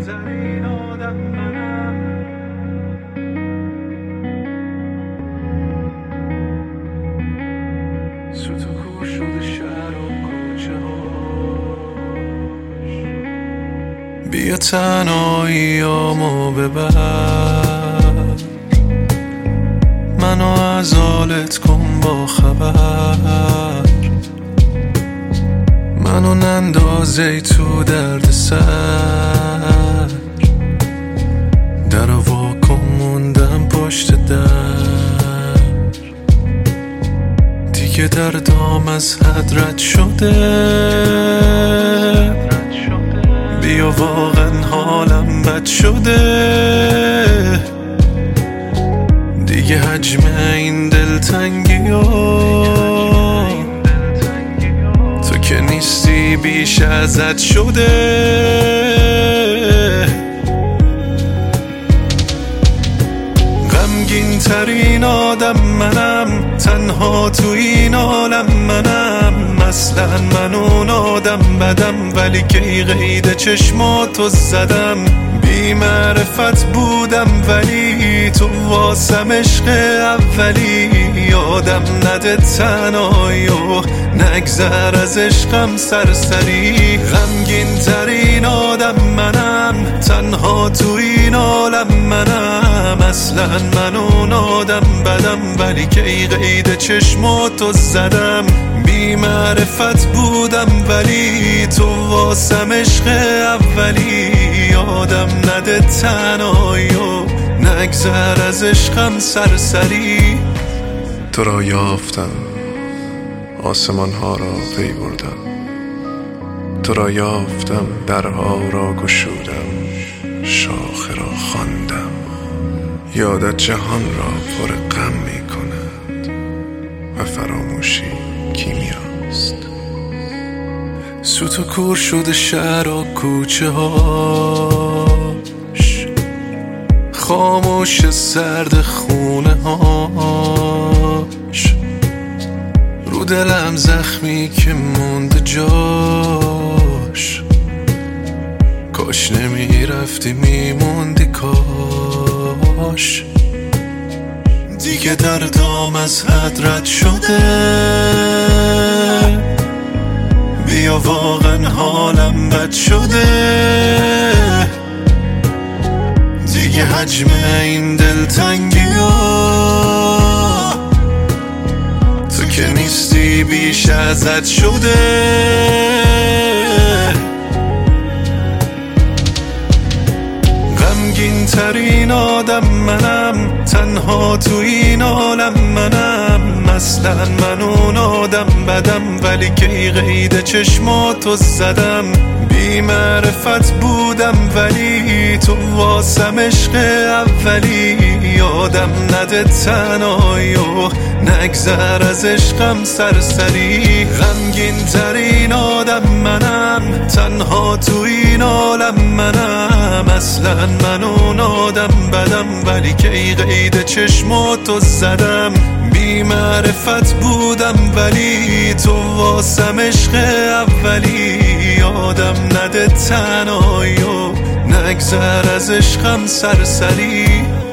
بیا تنهاییامو ببر، منو از حالت کن با خبر، منو نندازی تو درد سر، درو واکن موندم پشت در، دیگه دردام از حد رد شده، بیا واقعا حالم بد شده، دیگه حجم این دلتنگی تو که نیستی بیش ازت شده. غمگین ترین آدم منم، تنها تو این عالم منم، اصلا من اون آدم بدم، ولی کی قید چشماتو زدم، بی معرفت بودم ولی تو واسم عشق اولی، یادم نده تنهایی و نگذر از عشقم سرسری. غمگین ترین آدم منم، تنها تو این عالم منم، اصلا من اون آدم بدم، ولی کی قید چشماتو زدم، بی معرفت بودم ولی تو واسم عشق اولی، یادم نده تنهایی و نگذر از عشقم سرسری. تو را یافتم، آسمان ها را پی بردم، تو را یافتم، درها را گشودم، شاخه را خواندم، یادت جهان را پر غم می کند و فراموشی کیمیاست. سوت و کور شده شهر و کوچه هاش، خاموش سرد خونه هاش، رو دلم زخمی که مونده جاش، کاش نمیرفتی میموندی کاش، دیگه دردام از حد رد شده، بیا واقعا حالم بد شده، دیگه حجم این دلتنگی تو که نیستی بیش ازت شده. غمگین ترین آدم منم، تنها تو این عالم منم، اصلا من اون آدم بدم، ولی کی قید چشماتو زدم، بی معرفت بودم ولی تو واسم عشق اولی، یادم نده تنهایی و نگذر از عشقم سرسری. غمگین ترین آدم منم، تنها تو این عالم منم، اصلا من اون آدم بدم، ولی کی قید چشماتو زدم، بی معرفت بودم ولی تو واسم عشق اولی، یادم نده تنهایی و نگذر از عشقم سرسری.